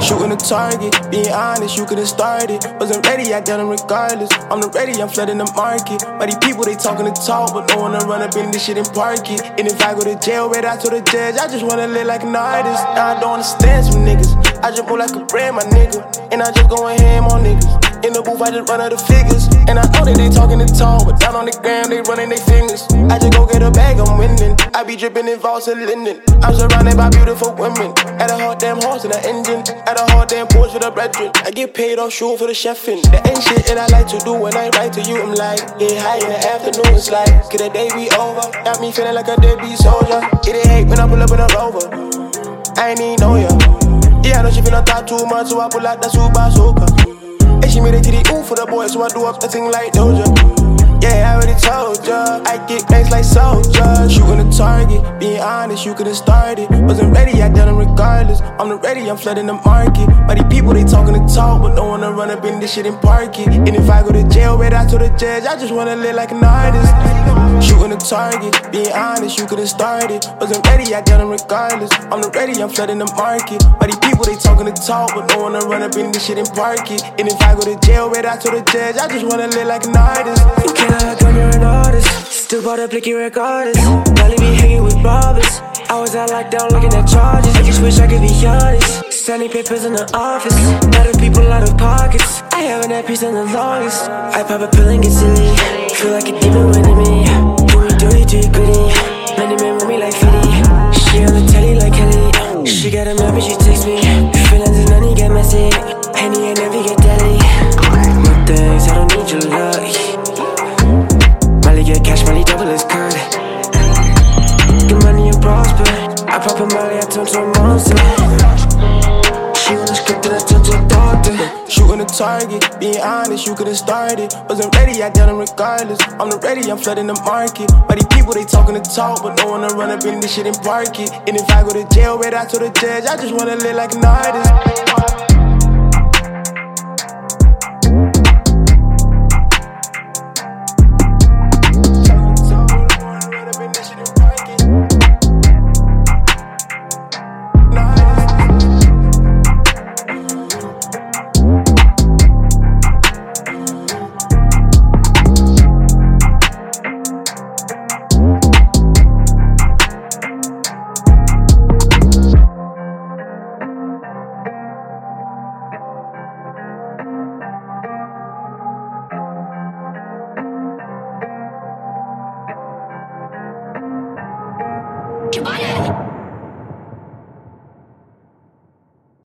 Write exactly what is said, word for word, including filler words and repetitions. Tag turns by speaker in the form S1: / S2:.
S1: Shooting a target, being honest, you could've started. Wasn't ready, I done it regardless. I'm not ready, I'm flooding the market. But these people, they talking the talk, but no one to run up in this shit and park it. And if I go to jail, right out to the judge, I just wanna live like an artist. Now I don't understand some niggas. I just move like a brand, my nigga. And I just going ham on niggas. In the booth, I just run out the figures. And I know that they talking the talk, but down on the ground, they running their fingers. I just go get a bag, I'm winning. I be dripping in vaults and linen. I'm surrounded by beautiful women. At a hard damn horse in the engine. At a hard damn Porsche for the brethren. I get paid off shoe for the chefing. That ain't shit that I like to do when I write to you. I'm like, get high in the afternoon, it's like, could the day be over? Got me feeling like a deadbeat soldier. Get it hate when I pull up in a Rover. I ain't even know ya. Yeah, I know she finna talk too much, so I pull out that super soaker. And she made a kitty ooh for the boy, so I do up the thing like Doja. Yeah, I already told ya, I get bangs like soldiers. Shooting a target, being honest, you could've started. Wasn't ready, I done it regardless. I'm not ready, I'm flooding the market. But these people, they talking the talk, but no one to run up in this shit and park it. And if I go to jail, right out to the judge, I just wanna live like an artist. Shooting a target, being honest, you could've started. Wasn't ready, I done it regardless. I'm not ready, I'm flooding the market. But these people, they talking the talk, but no one to run up in this shit and park it. And if I go to jail, right out to the judge, I just wanna live like an artist.
S2: How come you're an artist? Still bought a blicky regardless. Probably be hanging with robbers. I was out locked down looking at charges. I just wish I could be honest. Signing papers in the office. Lot of people out of pockets. I haven't had peace in the longest. I pop a pill and get silly. Feel like a demon winning me. Do it, do it, do it gritty. Many men with me like Philly. She on the telly like Kelly. She got a map and she takes me. Feelings and money get messy. Henny and envy get deadly. No thanks, I don't need your luck. Get cash, money double is good. Get money and prosper. I pop a molly, I turn to a monster. She on the script and I turn to a doctor.
S1: Shooting a target, being honest, you could've started. Wasn't ready, I done it regardless. I'm not ready, I'm flooding the market. But these people, they talking the talk, but no one to run up in this shit and park it. And if I go to jail, right out to the judge, I just wanna live like an artist.
S3: Come on in.